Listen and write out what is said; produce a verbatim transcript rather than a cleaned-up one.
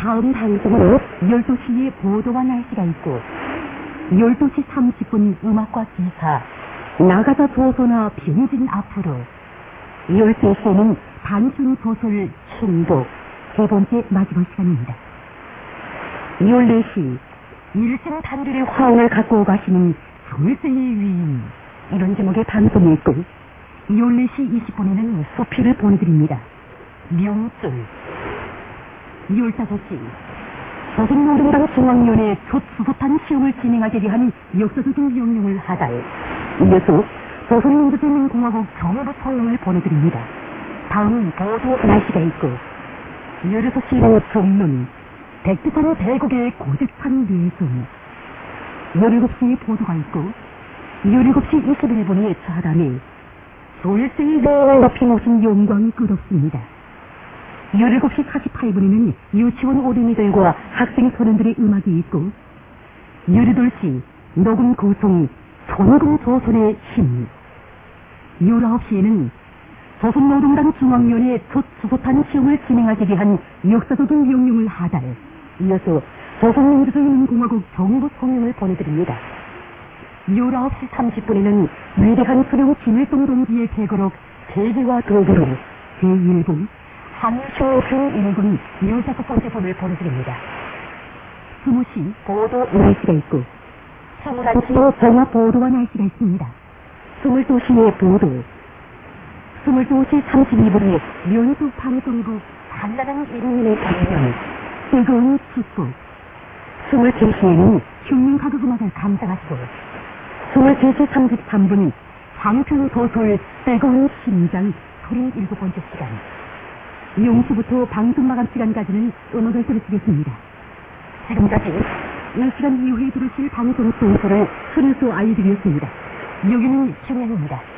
다음 방송으로 열두 시에 보도와 날씨가 있고 열두 시 삼십 분 음악과 기사, 나가다 조소나 병진 앞으로, 열세 시에는 단순 소설 충복 세 번째 마지막 시간입니다. 열네 시 일생 단들의 화원을 갖고 가시는 절세의 위인, 이런 제목의 방송이 있고 열네 시 이십 분에는 소피를 보내드립니다. 명절. 열다섯 시 조선노동당 중앙위원회 초수소탄 시험을 진행하기 위한 역사적인 명령을 하달, 이어서 조선민주주의공화국 정부 성명을 보내드립니다. 다음은 보도 날씨가 있고 열여섯 시로 종론 백두산 대국의 고집한 예술, 열일곱 시 보도가 있고 열일곱 시 이십일 분에 차담이 졸세의 명을 높이 모신 영광이 끝없습니다. 열일곱 시 사십팔 분에는 유치원 어린이들과 학생 소년들의 음악이 있고 열여덟 시 녹음 구성 손금 조선의 힘, 열아홉 시에는 조선노동당 중앙위원회 초수소탄 시험을 진행하기 위한 역사적인 명령을 하달, 이어서 조선민주주의인민공화국 정부 성명을 보내드립니다. 열아홉 시 삼십 분에는 위대한 수령 김일성 동지의 계거록 세계와 도구로 제일 부 한쇼승 일 군 열다섯 번째 분을 보내드립니다. 이십 시 보도 날씨가 있고 이십일 시에 종합 보도와 날씨가 있습니다. 이십이 시에 보도, 이십이 시 삼십이 분에 연수 방송국 단란한 일인의 경영, 뜨거운 축복, 이십삼 시에는 흉흉가극음악을 감상하시고 이십삼 시 삼십삼 분 장편 도솔 뜨거운 심장 서른일곱 번째 시간, 영 시부터 방송 마감 시간까지는 음악을 들으시겠습니다. 지금까지 이 시간 이후에 들으실 방송 순서를 순수 알려드렸습니다. 여기는 중앙입니다.